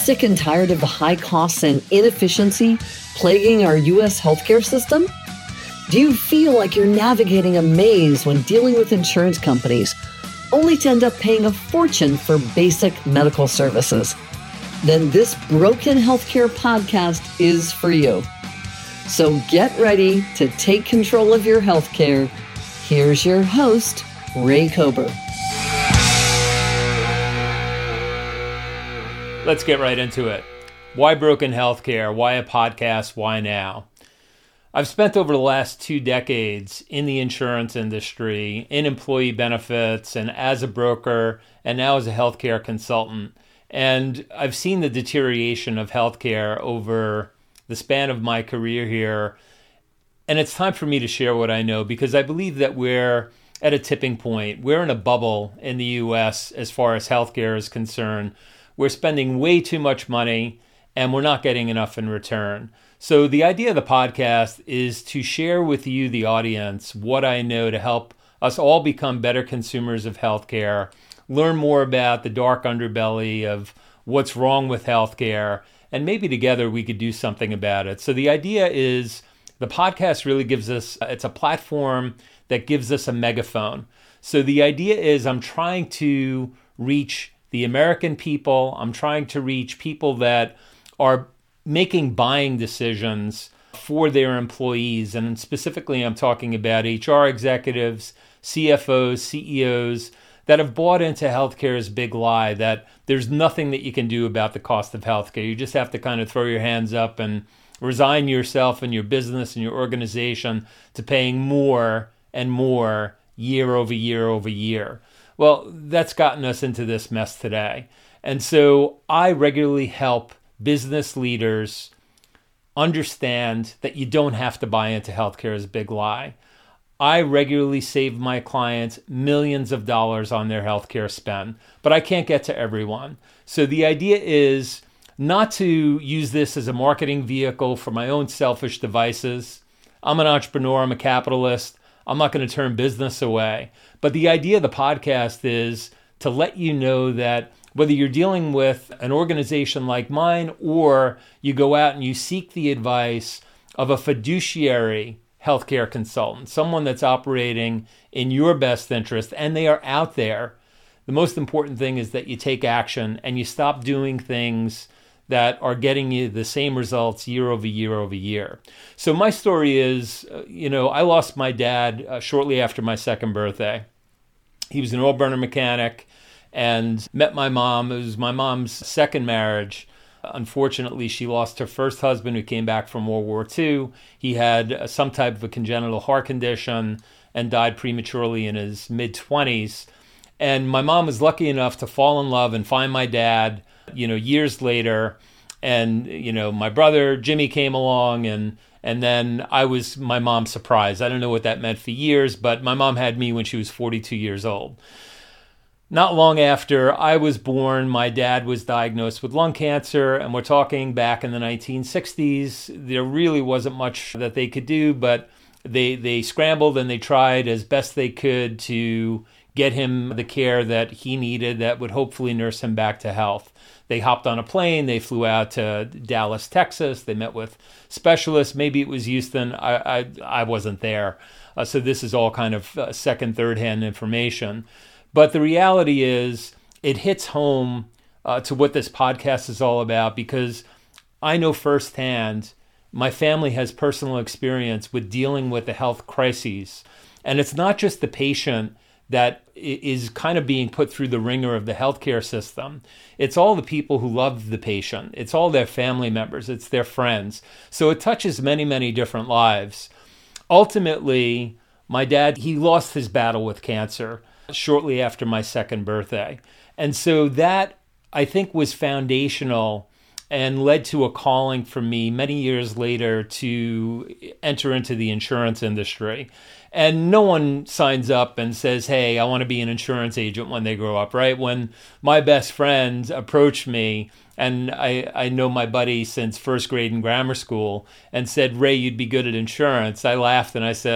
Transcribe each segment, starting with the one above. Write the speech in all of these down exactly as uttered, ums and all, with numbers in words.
sick and tired of the high costs and inefficiency plaguing our U S healthcare system? Do you feel like you're navigating a maze when dealing with insurance companies, only to end up paying a fortune for basic medical services? Then this Broken Healthcare podcast is for you. So get ready to take control of your healthcare. Here's your host, Ray Kober. Let's get right into it. Why Broken Healthcare? Why a podcast? Why now? I've spent over the last two decades in the insurance industry, in employee benefits, and as a broker, and now as a healthcare consultant. And I've seen the deterioration of healthcare over the span of my career here. And it's time for me to share what I know, because I believe that we're at a tipping point. We're in a bubble in the U S as far as healthcare is concerned. We're spending way too much money and we're not getting enough in return. So the idea of the podcast is to share with you, the audience, what I know to help us all become better consumers of healthcare, learn more about the dark underbelly of what's wrong with healthcare, and maybe together we could do something about it. So the idea is the podcast really gives us, it's a platform that gives us a megaphone. So the idea is I'm trying to reach the American people. I'm trying to reach people that are making buying decisions for their employees. And specifically, I'm talking about H R executives, C F Os, C E Os that have bought into healthcare's big lie that there's nothing that you can do about the cost of healthcare. You just have to kind of throw your hands up and resign yourself and your business and your organization to paying more and more year over year over year. Well, that's gotten us into this mess today. And so I regularly help business leaders understand that you don't have to buy into healthcare as a big lie. I regularly save my clients millions of dollars on their healthcare spend, but I can't get to everyone. So the idea is not to use this as a marketing vehicle for my own selfish devices. I'm an entrepreneur, I'm a capitalist. I'm not going to turn business away. But the idea of the podcast is to let you know that whether you're dealing with an organization like mine or you go out and you seek the advice of a fiduciary healthcare consultant, someone that's operating in your best interest, and they are out there, the most important thing is that you take action and you stop doing things that are getting you the same results year over year over year. So my story is, uh, you know, I lost my dad uh, shortly after my second birthday. He was an oil burner mechanic and met my mom. It was my mom's second marriage. Unfortunately, she lost her first husband who came back from World War Two. He had uh, some type of a congenital heart condition and died prematurely in his mid-twenties. And my mom was lucky enough to fall in love and find my dad, you know, years later. And, you know, my brother, Jimmy, came along and and then I was my mom's surprise. I don't know what that meant for years, but my mom had me when she was forty-two years old. Not long after I was born, my dad was diagnosed with lung cancer, and we're talking back in the nineteen sixties. There really wasn't much that they could do, but they they scrambled and they tried as best they could to get him the care that he needed that would hopefully nurse him back to health. They hopped on a plane, they flew out to Dallas, Texas, they met with specialists, maybe it was Houston, I I, I wasn't there. Uh, so this is all kind of uh, second, third-hand information. But the reality is it hits home uh, to what this podcast is all about, because I know firsthand, my family has personal experience with dealing with the health crises. And it's not just the patient that is kind of being put through the ringer of the healthcare system. It's all the people who love the patient. It's all their family members. It's their friends. So it touches many, many different lives. Ultimately, my dad, he lost his battle with cancer shortly after my second birthday. And so that, I think, was foundational and led to a calling for me many years later to enter into the insurance industry. And no one signs up and says, hey, I want to be an insurance agent when they grow up, right? When my best friend approached me, and I, I know my buddy since first grade in grammar school, and said, Ray, you'd be good at insurance, I laughed and I said, I,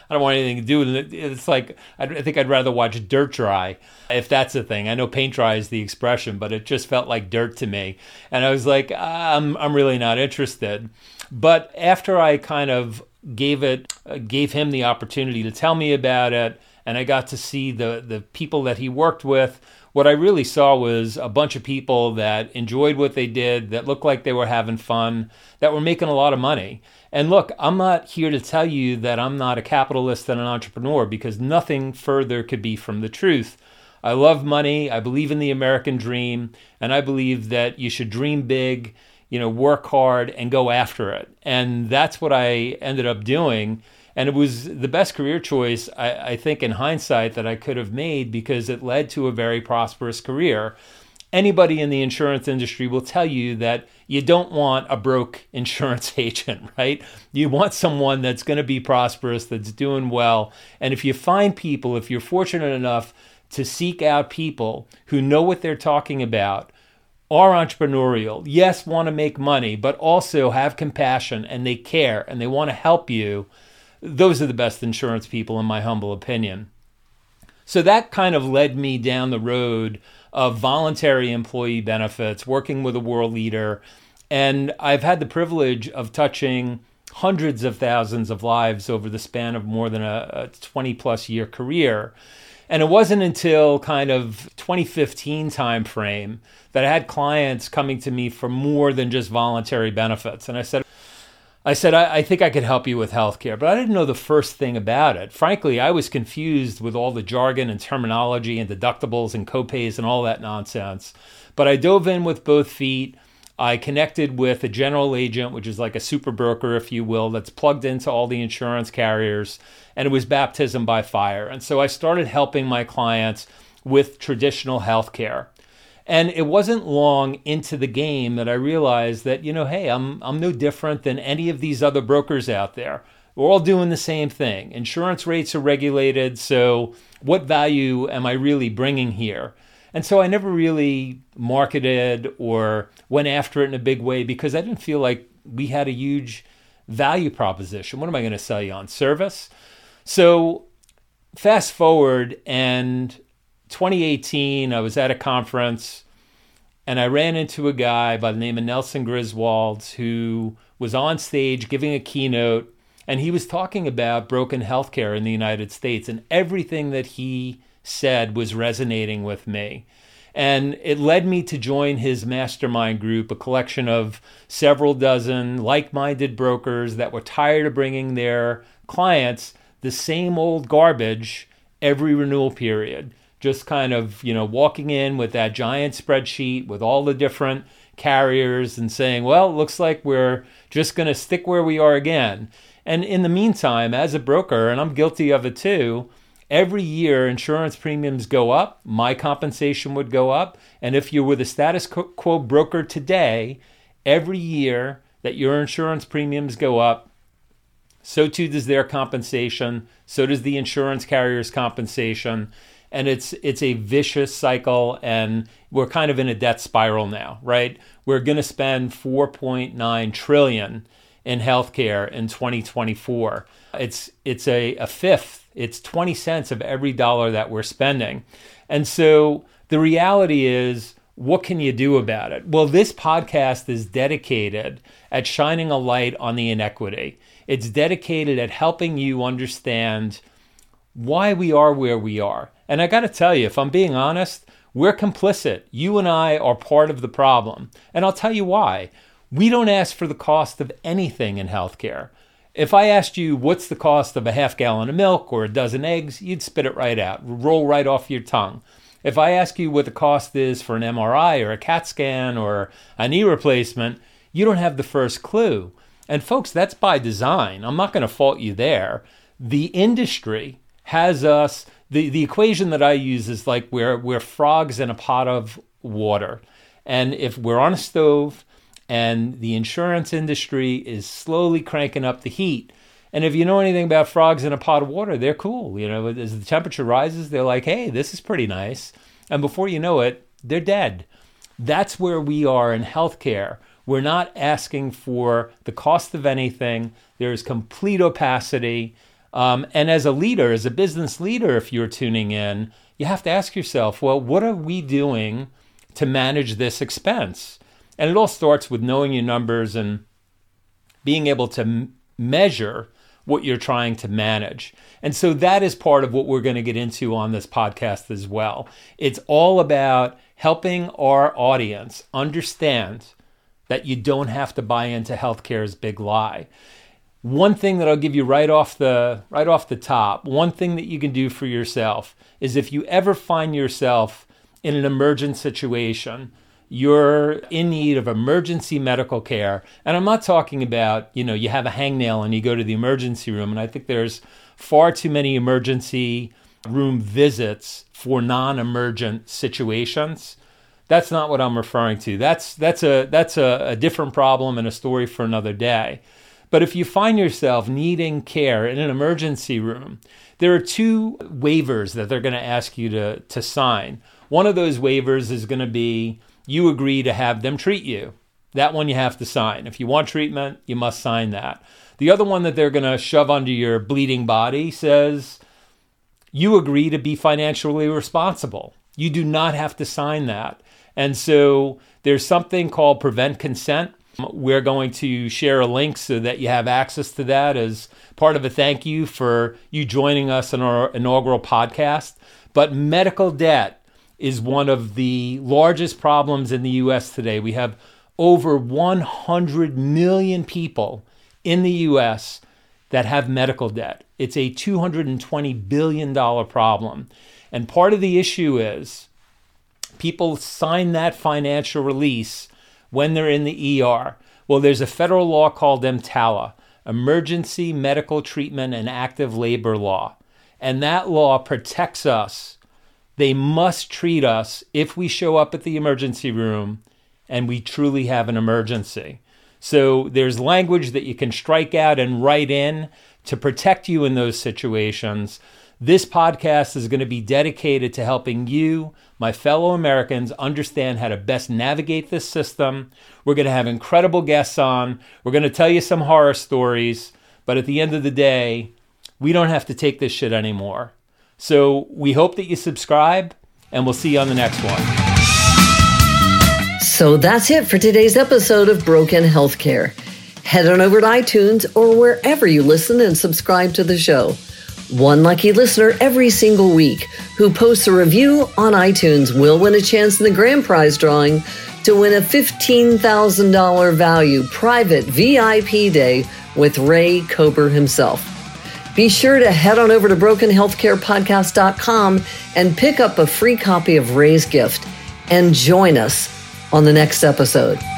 I don't want anything to do with it. It's like, I think I'd rather watch dirt dry, if that's a thing. I know paint dry is the expression, but it just felt like dirt to me. And I was like, I'm, I'm really not interested. But after I kind of gave it, uh, gave him the opportunity to tell me about it, and I got to see the, the people that he worked with, what I really saw was a bunch of people that enjoyed what they did, that looked like they were having fun, that were making a lot of money. And look, I'm not here to tell you that I'm not a capitalist and an entrepreneur, because nothing further could be from the truth. I love money. I believe in the American dream, and I believe that you should dream big, you know, work hard and go after it. And that's what I ended up doing. And it was the best career choice, I, I think, in hindsight, that I could have made, because it led to a very prosperous career. Anybody in the insurance industry will tell you that you don't want a broke insurance agent, right? You want someone that's going to be prosperous, that's doing well. And if you find people, if you're fortunate enough to seek out people who know what they're talking about, are entrepreneurial, yes, want to make money, but also have compassion and they care and they want to help you, those are the best insurance people, in my humble opinion. So that kind of led me down the road of voluntary employee benefits, working with a world leader. And I've had the privilege of touching hundreds of thousands of lives over the span of more than a, a twenty plus year career. And it wasn't until kind of twenty fifteen timeframe that I had clients coming to me for more than just voluntary benefits. And I said, I said, I, I think I could help you with healthcare, but I didn't know the first thing about it. Frankly, I was confused with all the jargon and terminology and deductibles and copays and all that nonsense. But I dove in with both feet. I connected with a general agent, which is like a super broker, if you will, that's plugged into all the insurance carriers. And it was baptism by fire. And so I started helping my clients with traditional healthcare. And it wasn't long into the game that I realized that, you know, hey, I'm I'm no different than any of these other brokers out there. We're all doing the same thing. Insurance rates are regulated, so what value am I really bringing here? And so I never really marketed or went after it in a big way, because I didn't feel like we had a huge value proposition. What am I going to sell you on? Service? So fast forward, and twenty eighteen, I was at a conference and I ran into a guy by the name of Nelson Griswold, who was on stage giving a keynote, and he was talking about broken healthcare in the United States, and everything that he said was resonating with me. And it led me to join his mastermind group, a collection of several dozen like-minded brokers that were tired of bringing their clients the same old garbage every renewal period. Just kind of, you know, walking in with that giant spreadsheet with all the different carriers and saying, well, it looks like we're just going to stick where we are again. And in the meantime, as a broker, and I'm guilty of it too, every year insurance premiums go up, my compensation would go up. And if you're with a status quo broker today, every year that your insurance premiums go up, so too does their compensation, so does the insurance carrier's compensation. And it's it's a vicious cycle, and we're kind of in a debt spiral now, right? We're going to spend four point nine trillion dollars in healthcare in twenty twenty-four. It's it's a, a fifth. It's twenty cents of every dollar that we're spending. And so the reality is, what can you do about it? Well, this podcast is dedicated at shining a light on the inequity. It's dedicated at helping you understand why we are where we are. And I got to tell you, if I'm being honest, we're complicit. You and I are part of the problem. And I'll tell you why. We don't ask for the cost of anything in healthcare. If I asked you what's the cost of a half gallon of milk or a dozen eggs, you'd spit it right out, roll right off your tongue. If I ask you what the cost is for an M R I or a CAT scan or a knee replacement, you don't have the first clue. And folks, that's by design. I'm not going to fault you there. The industry has us, the, the equation that I use is like we're, we're frogs in a pot of water. And if we're on a stove and the insurance industry is slowly cranking up the heat, and if you know anything about frogs in a pot of water, they're cool. You know, as the temperature rises, they're like, hey, this is pretty nice. And before you know it, they're dead. That's where we are in healthcare. We're not asking for the cost of anything. There's complete opacity. Um, and as a leader, as a business leader, if you're tuning in, you have to ask yourself, well, what are we doing to manage this expense? And it all starts with knowing your numbers and being able to m- measure what you're trying to manage. And so that is part of what we're going to get into on this podcast as well. It's all about helping our audience understand that you don't have to buy into healthcare's big lie. One thing that I'll give you right off the right off the top, one thing that you can do for yourself is if you ever find yourself in an emergent situation, you're in need of emergency medical care. And I'm not talking about, you know, you have a hangnail and you go to the emergency room. And I think there's far too many emergency room visits for non-emergent situations. That's not what I'm referring to. That's that's a that's a, a different problem and a story for another day. But if you find yourself needing care in an emergency room, there are two waivers that they're going to ask you to, to sign. One of those waivers is going to be you agree to have them treat you. That one you have to sign. If you want treatment, you must sign that. The other one that they're going to shove under your bleeding body says you agree to be financially responsible. You do not have to sign that. And so there's something called Prevent Consent. We're going to share a link so that you have access to that as part of a thank you for you joining us in our inaugural podcast. But medical debt is one of the largest problems in the U S today. We have over one hundred million people in the U S that have medical debt. It's a two hundred twenty billion dollars problem. And part of the issue is people sign that financial release when they're in the E R. Well, there's a federal law called EMTALA, Emergency Medical Treatment and Active Labor Law. And that law protects us. They must treat us if we show up at the emergency room and we truly have an emergency. So there's language that you can strike out and write in to protect you in those situations. This podcast is going to be dedicated to helping you, my fellow Americans, understand how to best navigate this system. We're going to have incredible guests on. We're going to tell you some horror stories. But at the end of the day, we don't have to take this shit anymore. So we hope that you subscribe, and we'll see you on the next one. So that's it for today's episode of Broken Healthcare. Head on over to iTunes or wherever you listen and subscribe to the show. One lucky listener every single week who posts a review on iTunes will win a chance in the grand prize drawing to win a fifteen thousand dollars value private V I P day with Ray Kober himself. Be sure to head on over to broken healthcare podcast dot com and pick up a free copy of Ray's gift and join us on the next episode.